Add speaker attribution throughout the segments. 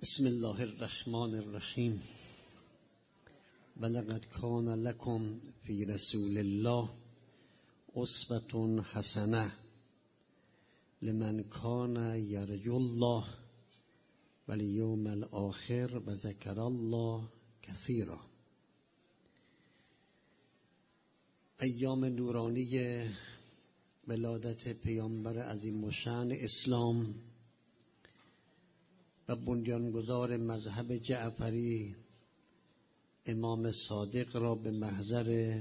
Speaker 1: بسم الله الرحمن الرحیم. ولقد کان لکم فی رسول الله اسوة حسنة لمن کان یرجو الله والیوم الآخر و ذکر الله کثیرا. ایام نورانی ولادت پیامبر عظیم الشأن اسلام و بنیانگذار مذهب جعفری امام صادق را به محضر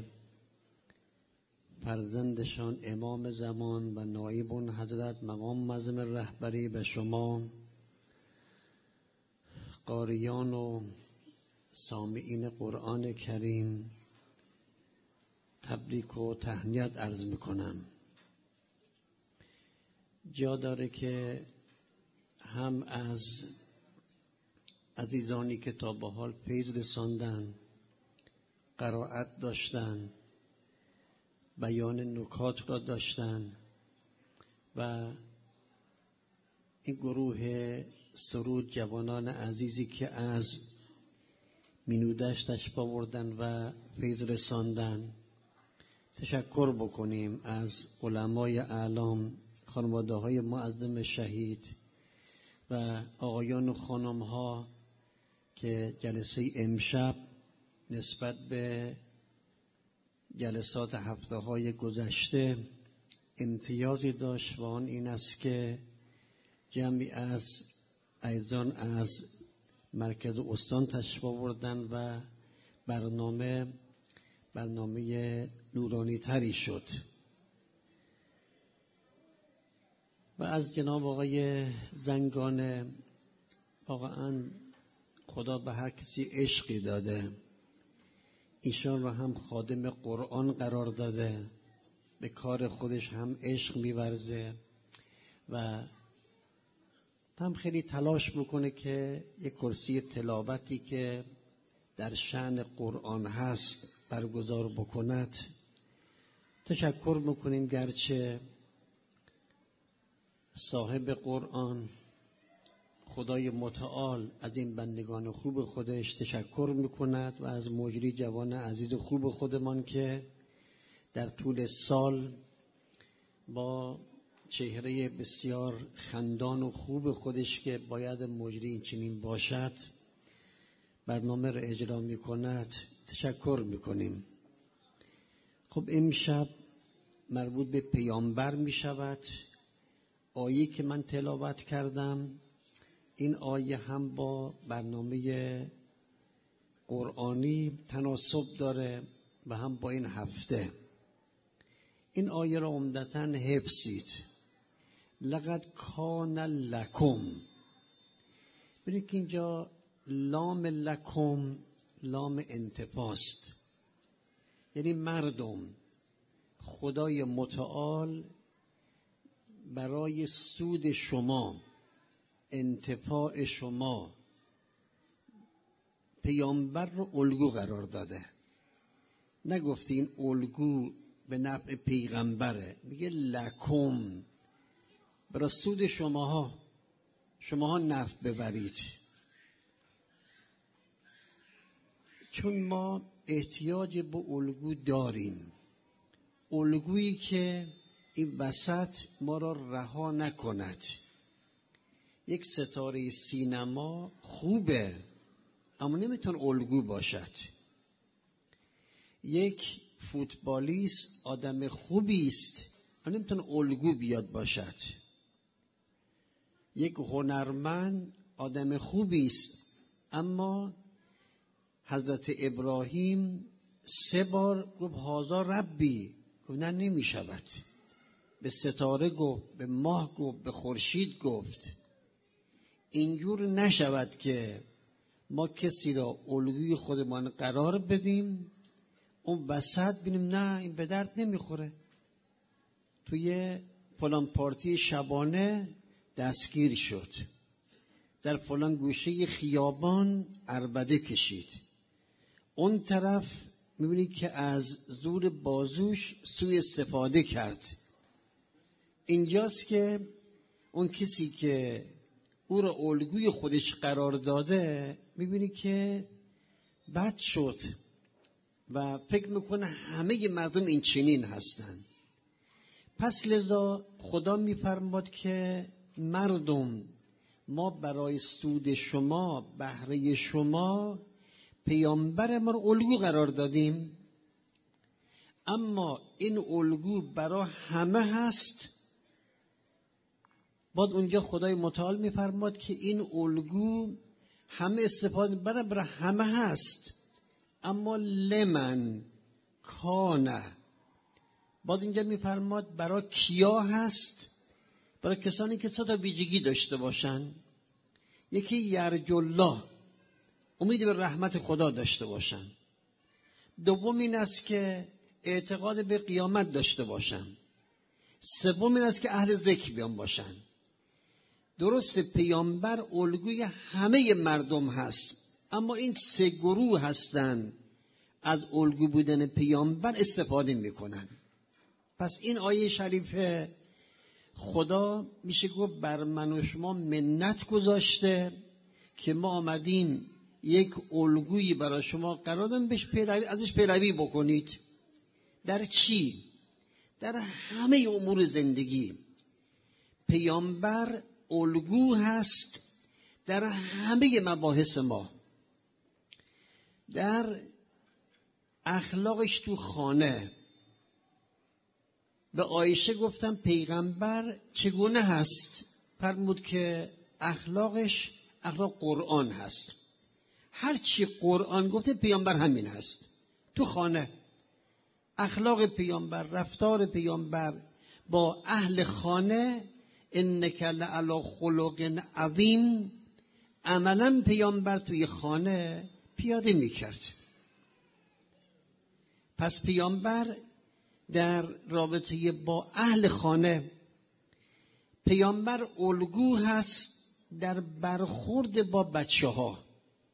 Speaker 1: فرزندشان امام زمان و نایب حضرت مقام معظم رهبری به شما قاریان و سامعین قرآن کریم تبریک و تهنیت عرض میکنم. جا داره که هم از عزیزانی که تا به حال فیض رساندن، قرائت داشتن، بیان نکات را داشتن و این گروه سرود جوانان عزیزی که از مینودشت تشریف آوردن و فیض رساندن، تشکر بکنیم از علمای اعلام، خانواده های معظم شهید و آقایان و خانم ها که جلسه امشب نسبت به جلسات هفته های گذشته امتیازی داشت و آن این است که جمعی از عزیزان از مرکز استان تشریف آوردن و برنامه نورانی تری شد. و از جناب آقای زنگانه، واقعا خدا به هر کسی عشقی داده، ایشان را هم خادم قرآن قرار داده، به کار خودش هم عشق می‌ورزه و هم خیلی تلاش بکنه که یک کرسی تلاوتی که در شأن قرآن هست برگزار بکند. تشکر میکنیم گرچه صاحب قرآن خدای متعال از این بندگان خوب خودش تشکر میکند و از مجری جوان عزیز خوب خودمان که در طول سال با چهره بسیار خندان و خوب خودش که باید مجری این چنین باشد برنامه را اجرا میکند تشکر میکنیم. خب امشب مربوط به پیامبر میشود. آیه که من تلاوت کردم این آیه هم با برنامه قرآنی تناسب داره و هم با این هفته. این آیه را عمدتاً حفظید. لقد کان لکم، ببینید که اینجا لام لکم لام انتفاست، یعنی مردم خدای متعال برای سود شما، انتفاع شما پیامبر رو الگو قرار داده. نگفته این الگو به نفع پیغمبره، میگه لکم، برای سود شماها نفع ببرید. چون ما احتیاج به الگو داریم، الگویی که این وسط ما را رها نکند. یک ستاره سینما خوبه اما نمیتونه الگو باشد. یک فوتبالیست آدم خوبی است اما نمیتونه الگو بیاد باشد. یک هنرمند آدم خوبی است اما حضرت ابراهیم 3 بار گفت هذا ربی، گفت نه نمیشود. به ستاره گفت، به ماه گفت، به خورشید گفت. اینجور نشود که ما کسی را الگوی خودمان قرار بدیم اون وسط بینیم نه این به درد نمیخوره، توی فلان پارتی شبانه دستگیر شد، در فلان گوشه خیابان عربده کشید، اون طرف میبینید که از زور بازوش سوء استفاده کرد. اینجاست که اون کسی که او را الگوی خودش قرار داده، میبینی که بد شد و فکر میکنه همه مردم این چنین هستن. پس لذا خدا میفرماد که مردم، ما برای سود شما، بهره شما، پیامبر ما رو الگو قرار دادیم، اما این الگو برای همه هست. بعد اونجا خدای متعال میفرماد که این الگو همه استفاده برای همه هست، اما لمن کانه. بعد اینجا میفرماد برای کیا هست؟ برای کسانی که 3 تا ویژگی داشته باشن. یکی یرجو الله، امید به رحمت خدا داشته باشن. دوم این است که اعتقاد به قیامت داشته باشن. سوم این است که اهل ذکر بیان باشن. درست پیامبر الگوی همه مردم هست، اما این 3 گروه هستن از الگو بودن پیامبر استفاده میکنن. پس این آیه شریفه خدا میشه گفت بر من و شما منت گذاشته که ما آمدیم یک الگویی برای شما قرار دادیم، ازش پیروی بکنید. در چی؟ در همه امور زندگی پیامبر الگو هست. در همه مباحث ما، در اخلاقش تو خانه، به عایشه گفتم پیغمبر چگونه هست؟ فرمود که اخلاقش اخلاق قرآن هست. هر چی قرآن گفته پیامبر همین هست. تو خانه اخلاق پیامبر، رفتار پیامبر با اهل خانه، انک لعلی خلق عظیم، عملا پیامبر توی خانه پیاده میکرد. پس پیامبر در رابطه با اهل خانه، پیامبر الگو هست در برخورد با بچه ها.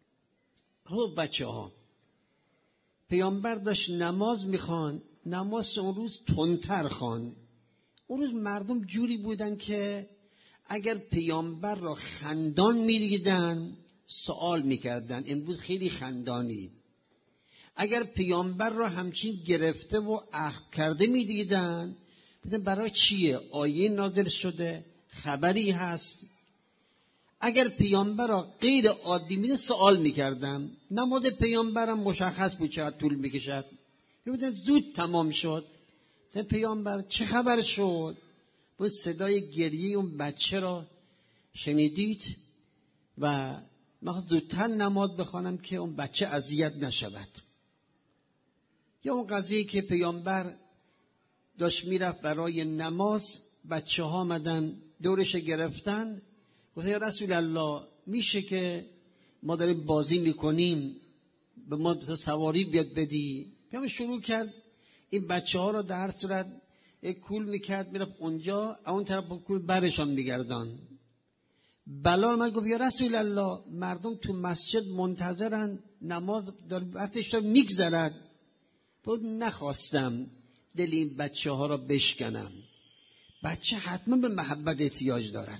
Speaker 1: پیامبر داشت نماز میخوان، نماز اون روز تندتر خوان. اون روز مردم جوری بودن که اگر پیامبر را خندان میدیدن سوال میکردن امروز خیلی خندانی. اگر پیامبر را همچین گرفته و اخم کرده میدیدن بودن برای چیه؟ آیه نازل شده، خبری هست. اگر پیامبر را غیر عادی میدن سوال میکردن. نماز پیامبرم مشخص بود چقدر طول میکشد، بودن زود تمام شد. پیامبر چه خبر شد؟ بود صدای گریه اون بچه را شنیدید و من زودتر نماز بخوانم که اون بچه اذیت نشود. یا اون قضیه که پیامبر داشت میرفت برای نماز، بچه ها آمدن دورش گرفتن، گفت یا رسول الله میشه که ما داریم بازی میکنیم به ما سواری بیاد بدی؟ پیامبر شروع کرد این بچه ها رو در هر صورت کول میکرد، میرفت اونجا اون طرف کول برشان میگردان. بلال من گفت یا رسول الله مردم تو مسجد منتظرن، نماز وقتش داره میگذرد. بود نخواستم دل این بچه ها را بشکنم. بچه حتما به محبت احتیاج دارد.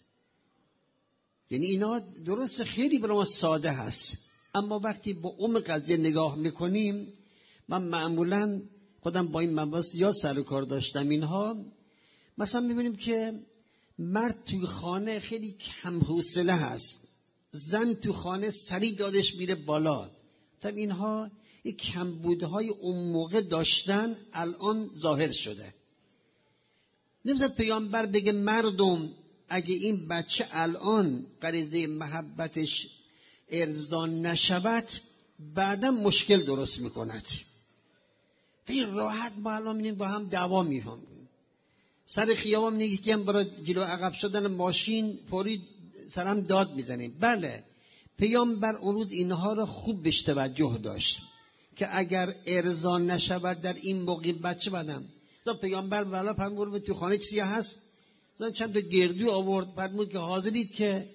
Speaker 1: یعنی اینا درست خیلی برای ما ساده هست، اما وقتی با قضیه نگاه میکنیم، من معمولا خودم با این مباحث زیاد سر و کار داشتم. اینها مثلا میبینیم که مرد توی خانه خیلی کم حوصله هست، زن تو خانه سریع دادش میره بالا. طب اینها یک کمبودهای اون موقع داشتن، الان ظاهر شده. نمیشه پیامبر بگه مردم اگه این بچه الان غریزه محبتش ارضان نشود بعدا مشکل درست میکند. این راحت ما الان می‌بینیم با هم دعوا می‌کنیم. سر خیابان میگه که هم برای جلو عقب شدن ماشین فوری سرم داد میزنیم. بله، پیامبر اون روز اینها را خوب بهش توجه داشت که اگر ارضا نشود در این موقع بچه بدم. پیامبر والا فرمود تو خانه چیزی هست، چند تا گردو آورد، فرمود که حاضرید که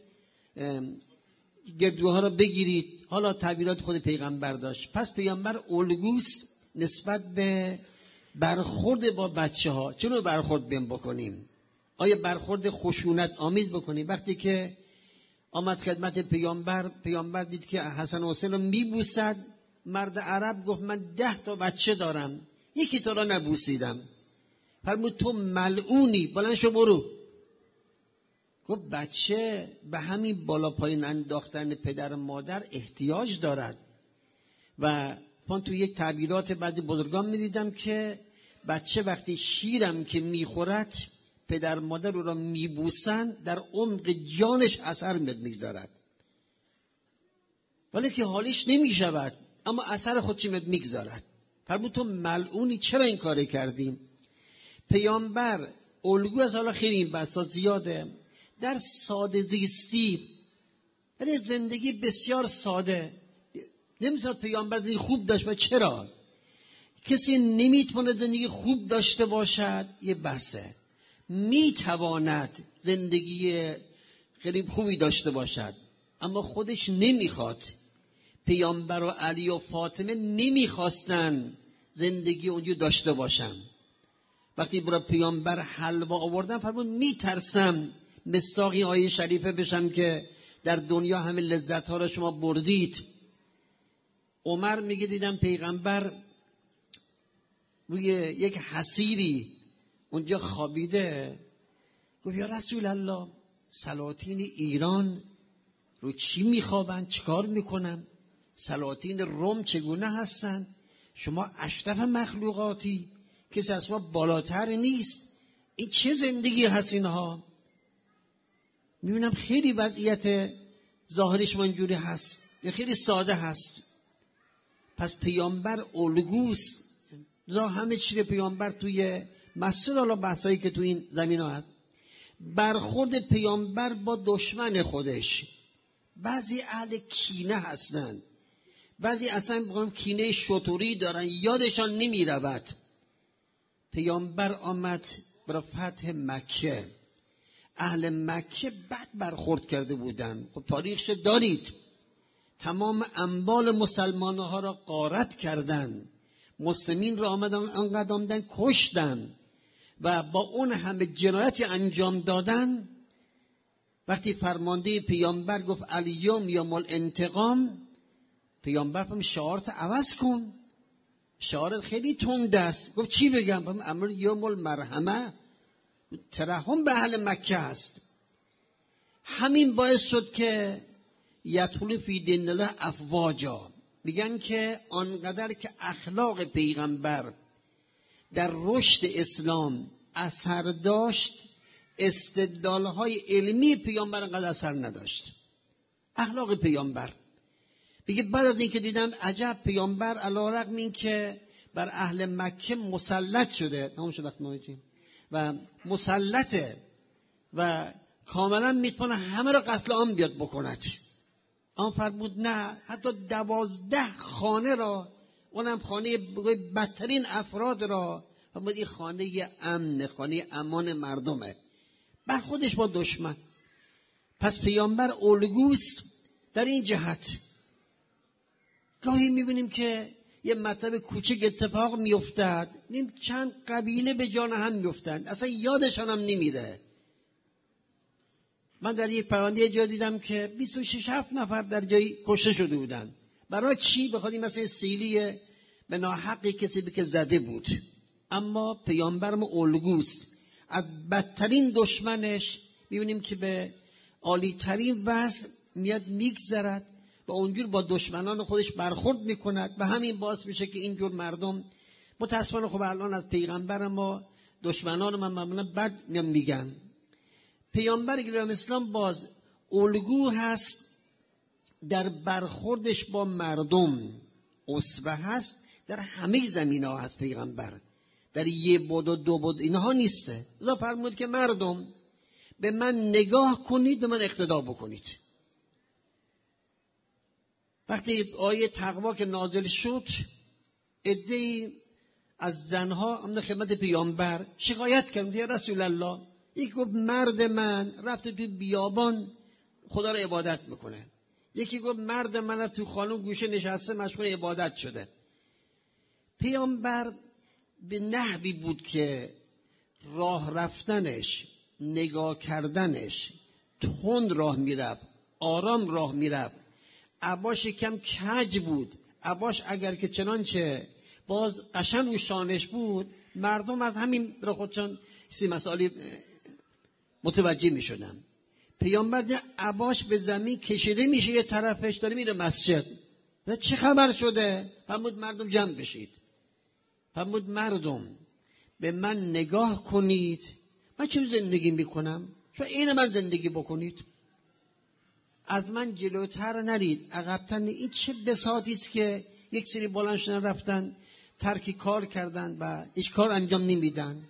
Speaker 1: گردوها را بگیرید. حالا تعبیرات خود پیغمبر داشت. پس پیامبر الگوست نسبت به برخورد با بچه ها. چون برخورد بیم بکنیم؟ آیا برخورد خشونت آمیز بکنیم؟ وقتی که آمد خدمت پیامبر دید که حسن و حسین رو میبوسد. مرد عرب گفت من 10 تا بچه دارم، یکی تو را نبوسیدم. فرمود تو ملعونی، بلند شو برو. گفت بچه به همین بالا پایین انداختن پدر و مادر احتیاج دارد. و من تو یک تعبیرات بعضی بزرگان میدیدم که بچه وقتی شیرم که میخورد پدر مادر رو را میبوسن در عمق جانش اثر میگذارد، ولی که حالیش نمیشود اما اثر خودش میگذارد. فرمود تو ملعونی، چرا این کار کردیم؟ پیامبر الگو از، حالا خیلی این بحثا زیاده، در ساده زیستی، ولی زندگی بسیار ساده. نمی‌تونه پیامبر زندگی خوب داشت. و چرا؟ کسی نمیتونه زندگی خوب داشته باشد یه بحثه، میتواند زندگی خیلی خوبی داشته باشد اما خودش نمیخواد. پیامبر و علی و فاطمه نمیخواستن زندگی اونجور داشته باشن. وقتی برای پیامبر حلوا آوردن فرمود میترسم مصداقی آیه شریفه بشم که در دنیا همه لذت ها را شما بردید. عمر میگه دیدم پیغمبر روی یک حصیری اونجا خوابیده. گفت یا رسول الله سلاطین ایران رو چی میخوابن، چیکار میکنن؟ سلاطین روم چگونه هستن؟ شما اشرف مخلوقاتی، کسی از شما بالاتر نیست. این چه زندگی هست اینها؟ میبینم خیلی وضعیت ظاهری شما اینجوری هست یا خیلی ساده هست. پس پیامبر الگوست. دا همه چیز پیامبر توی مسجد، حالا بحثایی که تو این زمین ها هست، برخورد پیامبر با دشمن خودش. بعضی اهل کینه هستن، بعضی اصلا کینه شطوری دارن، یادشان نمی رود. پیامبر آمد برای فتح مکه، اهل مکه بد برخورد کرده بودن. خب تاریخش دارید، تمام اموال مسلمان ها را غارت کردن، مسلمین را آمدن کشتن و با اون همه جنایتی انجام دادن. وقتی فرمانده پیامبر گفت الیوم یوم الانتقام، پیامبر فرمود شعارت عوض کن، شعارت خیلی تند است. گفت چی بگم؟ امر یوم المرحمه، ترحم به اهل مکه است. همین باعث شد که یدخلوا فی دین الله افواجا. میگن که آنقدر که اخلاق پیغمبر در رشد اسلام اثر داشت، استدلال‌های علمی پیامبر انقدر اثر نداشت. اخلاق پیامبر. میگه بعد از این که دیدم عجب، پیامبر علیرغم این که بر اهل مکه مسلط شده، تمام شد وقت نویجیم و مسلطه و کاملا میتونه همه را قتل عام بیاد بکند، اما فرمود نه، حتی 12 خانه را، اونم خانه بدترین افراد را، فرمود این خانه امن، خانه امان مردمه، بر خودش با دشمن. پس پیامبر الگوست در این جهت. گاهی میبینیم که یه مطلب کوچک اتفاق میافتد، چند قبیله به جان هم میافتند، اصلا یادشان هم نمیره. من در یک پرونده جا دیدم که 26-7 نفر در جایی کشته شده بودن. برای چی؟ بخاطر مثلا سیلی به ناحقی کسی به که زده بود. اما پیامبرم الگوست. از بدترین دشمنش میبینیم که به عالی ترین وضع میاد میگذرد و اونجور با دشمنان خودش برخورد میکند و همین باعث میشه که اینجور مردم متاسفانه خب الان از پیغمبر ما دشمنان من معمولا بد میگن. پیامبر گرامی اسلام باز الگو هست در برخوردش با مردم، اسوه هست در همه زمینه‌ها هست. پیغمبر در یه بود و دو بود اینها نیسته. الله فرمود که مردم به من نگاه کنید و من اقتدا بکنید. وقتی آیه تقوا که نازل شد، عده‌ای از زنها هم خدمت پیامبر شکایت کردند یا رسول الله، یکی گفت مرد من رفته تو بیابان خدا رو عبادت میکنه، یکی گفت مرد من تو خانه گوشه نشسته مشغول عبادت شده. پیامبر به نحوی بود که راه رفتنش، نگاه کردنش تند راه میرفت، آرام راه میرفت. عباش کم کج بود. عباش اگر که چنانچه باز قشنگ و شانش بود، مردم از همین را خودشان مسائل متوجه میشدن. پیامبر دیدن عباش به زمین کشیده میشه، یه طرفش داره میره مسجد. و چه خبر شده؟ فرمود مردم جمع بشید. فرمود مردم به من نگاه کنید، من چه زندگی میکنم؟ شما این من زندگی بکنید، از من جلوتر نرید، عقب‌تر نرید. این چه بساطی است که یک سری بلند شدن رفتن ترک کار کردن و هیچ کار انجام نمیدن.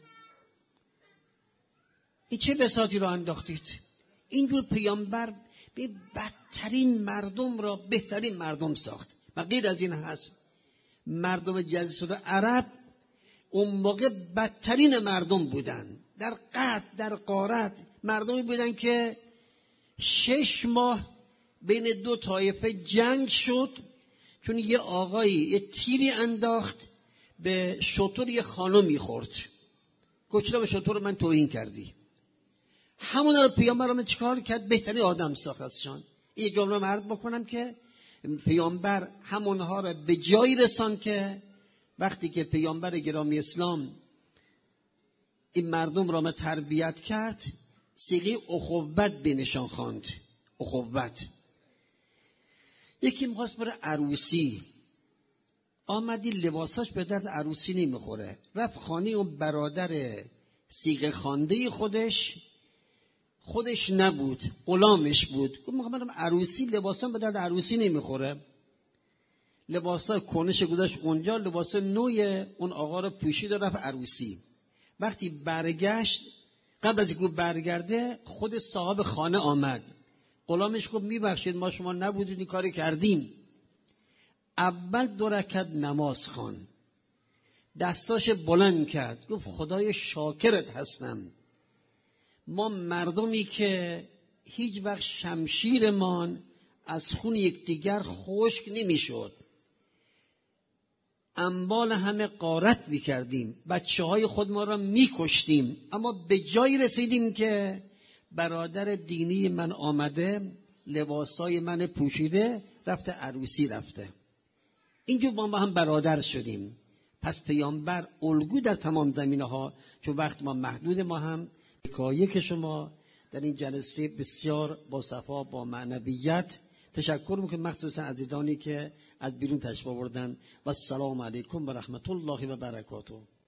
Speaker 1: این چه بساطی رو انداختید؟ اینجور پیامبر به بدترین مردم را بهترین مردم ساخت. و غیر از این هست، مردم جزیره عرب اون موقع بدترین مردم بودن. در قحط، در غارت، مردمی بودن که 6 ماه بین دو طایفه جنگ شد، چون یه آقایی یه تیری انداخت به شتر یه خانمی خورد. گفت چرا به شتر من توهین کردی؟ همونا رو پیامبر چیکار کرد؟ بهترین آدم ساخت ازشان. این جمله عرض بکنم که پیامبر همونها رو به جایی رساند که وقتی که پیامبر گرامی اسلام این مردم را تربیت کرد، صیغه اخوت بینشان خواند. اخوت. یکی می‌خواست بره عروسی، آمدی لباساش به درد عروسی نمیخوره، رفت خانه اون برادر صیغه خوانده خودش نبود، غلامش بود. گفت میخوام عروسی، لباسام به درد عروسی نمیخوره. لباسا کنش گذاشت اونجا، لباس نوی اون آقا رو پوشید و رفت عروسی. وقتی برگشت، قبل از اینکه برگرده خود صاحب خانه آمد. غلامش گفت میبخشید ما شما نبودید این کاری کردیم. اول 2 رکعت نماز خوان، دستاش بلند کرد، گفت خدای شاکرت هستم. ما مردمی که هیچ وقت شمشیرمان از خون یکدیگر خشک نمیشد، اموال همه غارت میکردیم، بچه‌های خود ما را میکشتیم، اما به جایی رسیدیم که برادر دینی من آمده، لباسای من پوشیده، رفته عروسی رفته. اینجور با هم برادر شدیم. پس پیامبر الگو در تمام زمینه‌ها. چون وقت ما محدود، ما هم حکایه که شما در این جلسه بسیار با صفا، با معنویت تشکر میکنم، مخصوصا عزیزانی که از بیرون تشریف آوردن. و السلام علیکم و رحمت الله و برکاته.